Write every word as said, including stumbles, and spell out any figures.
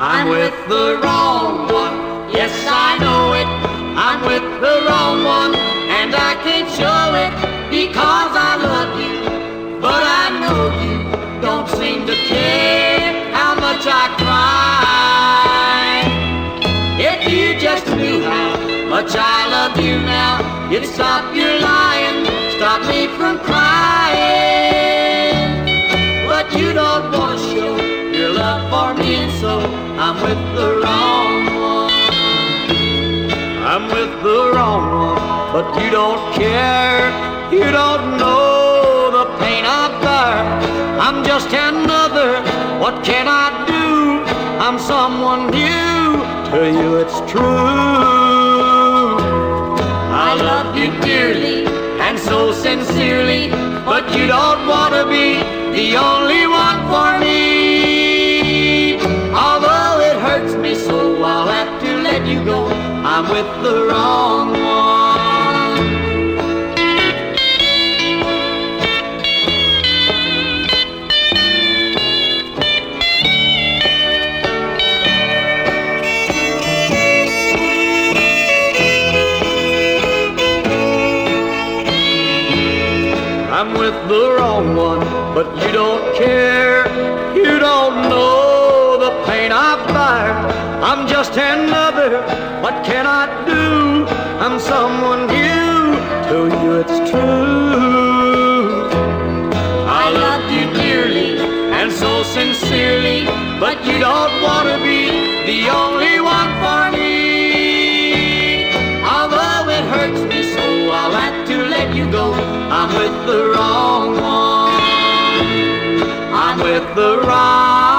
I'm with the wrong one. Yes, I know it. I'm with the wrong one, and I can't show it because I love you. But I know you don't seem to care how much I cry. If you just knew how much I love you now, you'd stop your lying, stop me from crying. But you don't want to show your love for me, and so I'm with the wrong one. I'm with the wrong one, but you don't care. You don't know the pain I bear. I'm just another. What can I do? I'm someone new. To you it's true. I love you dearly and so sincerely, but you don't want to be the only one for me. Although it hurts me so, I'll have to let you go. I'm with the wrong one. I'm with the wrong one, but you don't care. You don't know the pain I bear. I'm just another. What can I do? I'm someone new. To you it's true. I love you dearly and so sincerely, but you don't want to be the only one for me. Although it hurts me so, I'll have to let you go. I'm with the wrong one. I'm with the wrong